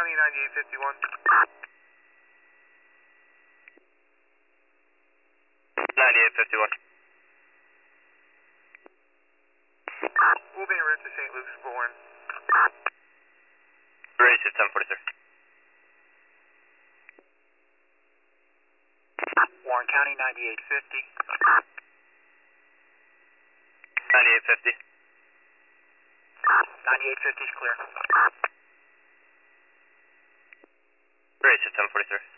County 9851. 9851. Moving en route to St. Luke's for Warren. Race at 1040, sir. Warren County 9850. 9850. 9850 is clear. Race at 1040, sir.